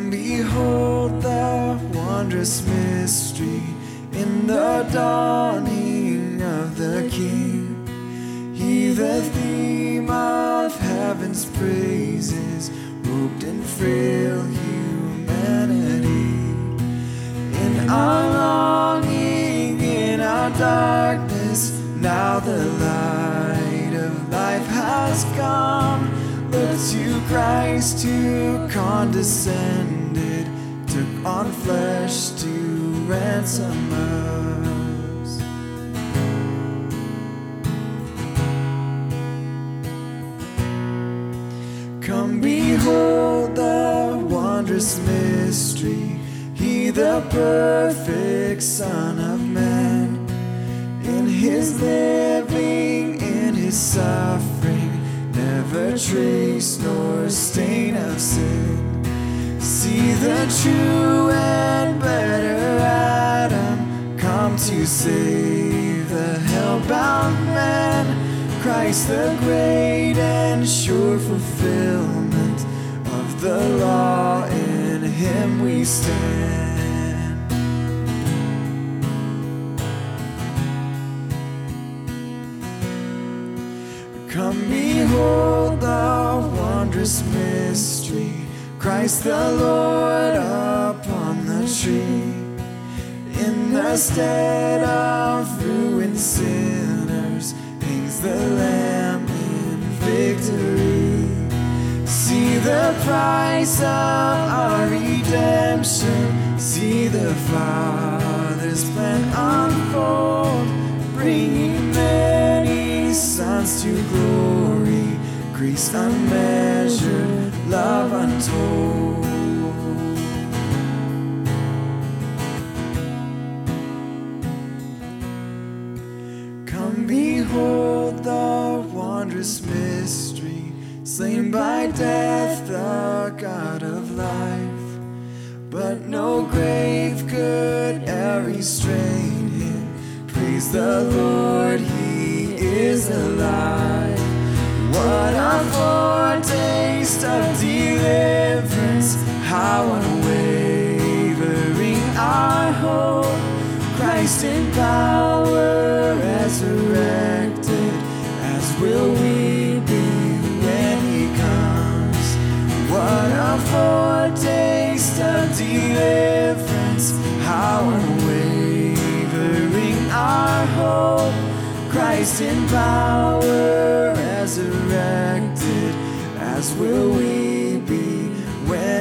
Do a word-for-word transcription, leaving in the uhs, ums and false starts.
Come behold the wondrous mystery in the dawning of the King. He, the theme of heaven's praises, robed in frail humanity. In our longing, in our darkness, now the light of life has come. Look to Christ who condescended, took on flesh to ransom us. Come behold the wondrous mystery, He the perfect Son of Man. In His living, in His suffering, never trace nor stain of sin. See the true and better Adam come to save the hell-bound man. Christ the great and sure fulfillment of the law, in Him we stand. Come behold the wondrous mystery, Christ the Lord upon the tree. In the stead of ruined sinners hangs the Lamb in victory. See the price of our redemption, see the Father's plan unfold, bringing many sons to glory, grace unmeasured, love untold. Come behold the wondrous mystery, slain by death, the God of life. But no grave could e'er restrain Him. Praise the Lord, He is alive. What a foretaste of deliverance, how unwavering our hope. Christ in power resurrected, as will we be when He comes. What a foretaste of deliverance, how unwavering our hope. Christ in power resurrected, as will we be when